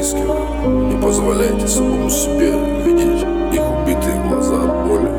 близких. Не позволяйте самому себе видеть их убитые глаза от боли,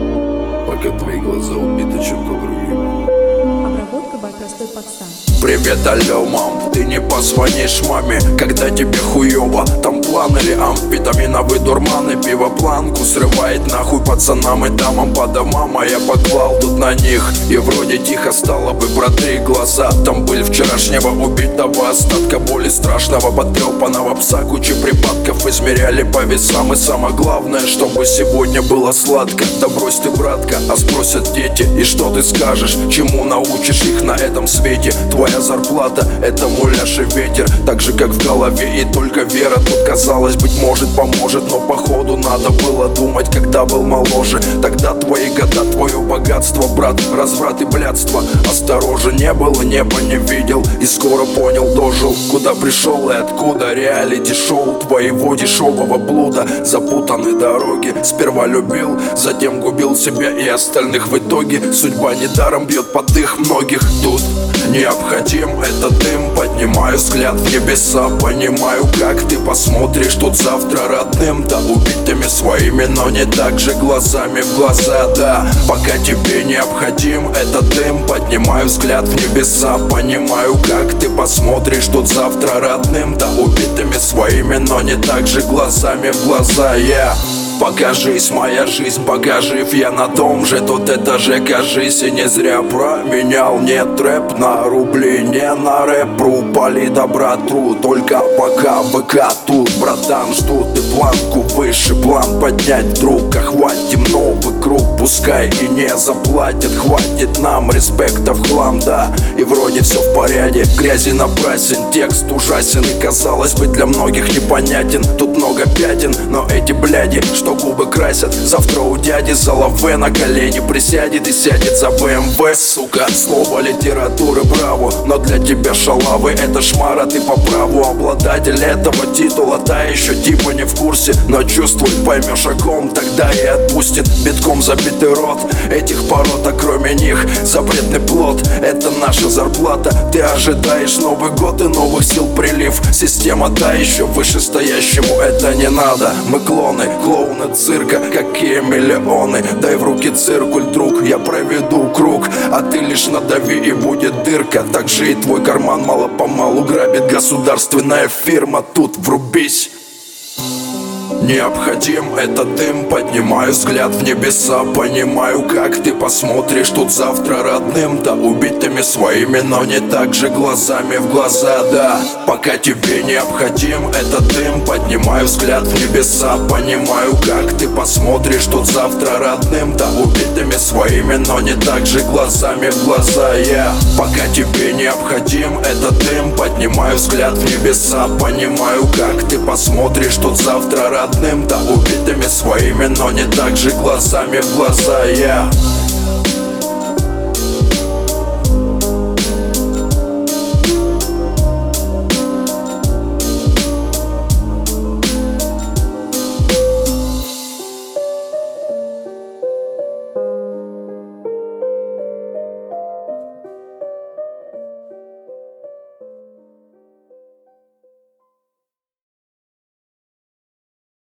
пока твои глаза убиты чем-то другим. Обработка by Простой Пацан. Привет, алло, мам, ты не позвонишь маме, когда тебе хуёво. Там план или амфетаминовый дурман, и пиво планку срывает нахуй пацанам и дамам по домам. А я поклал тут на них, и вроде тихо стало бы, протри глаза. Там были вчерашнего убитого, остатка боли страшного, потрепанного пса. Куча припадков измеряли по весам, и самое главное, чтобы сегодня было сладко. Да брось ты, братка, а спросят дети, и что ты скажешь, чему научишь их на этом свете? Твоя зарплата — это муляж и ветер, так же как в голове, и только вера тут, казалось, быть может, поможет. Но походу надо было думать, когда был моложе. Тогда твои года, твое богатство, брат, разврат и блядство. Осторожен, не было, неба не видел, и скоро понял, дожил, куда пришел и откуда. Реалити-шоу твоего дешевого блуда, запутанной дороги. Сперва любил, затем губил себя и остальных. В итоге судьба недаром бьет под их многих. Тут необходим этот дым, поднимаю взгляд в небеса, понимаю, как ты посмотришь тут завтра родным-то. Убитыми своими, но не так же глазами в глаза, да. Пока тебе необходим этот дым, поднимаю взгляд в небеса, понимаю, как ты посмотришь тут завтра родным-то. Убитыми своими, но не так же глазами в глаза, yeah. Покажись, моя жизнь, пока жив я на том же, тут это же, кажись, и не зря променял. Нет, рэп на рубли, не на рэп-ру, пали добра тру, только пока ВК тут, братан, ждут и планку выше, план поднять вдруг. Охватим новый круг, пускай и не заплатят, хватит нам респекта в хлам, да. И вроде все в порядке, грязи напрасен, текст ужасен и, казалось бы, для многих непонятен. Тут много пятен, но эти бляди, что губы красят, завтра у дяди за лаве на колени присядет и сядет за БМВ, сука. Слово литературы браво, но для тебя шалавы это шмара, ты по праву обладатель этого титула. Та еще типа не в курсе, но чувствует, поймешь о ком, тогда и отпустит. Битком забитый рот этих пород, а кроме них запретный плод. Это наша зарплата, ты ожидаешь Новый год и новых сил прилив. Система та еще вышестоящему это не надо. Мы клоны, клоуны цирка, какие миллионы. Дай в руки циркуль, друг, я проведу круг, а ты лишь надави и будет дырка. Так же и твой карман мало-помалу грабит государственная фирма. Тут врубись. Необходим этот дым, поднимаю взгляд в небеса, понимаю, как ты посмотришь тут завтра родным-то. Убитыми своими, но не так же глазами в глаза, да. Пока тебе необходим этот дым, поднимаю взгляд в небеса, понимаю, как ты посмотришь тут завтра родным-то. Убитыми своими, но не так же глазами в глаза, yeah. Пока тебе необходим этот дым, поднимаю взгляд в небеса, понимаю, как ты посмотришь тут завтра родным-то. Убитыми своими, но не так же глазами в глаза, yeah.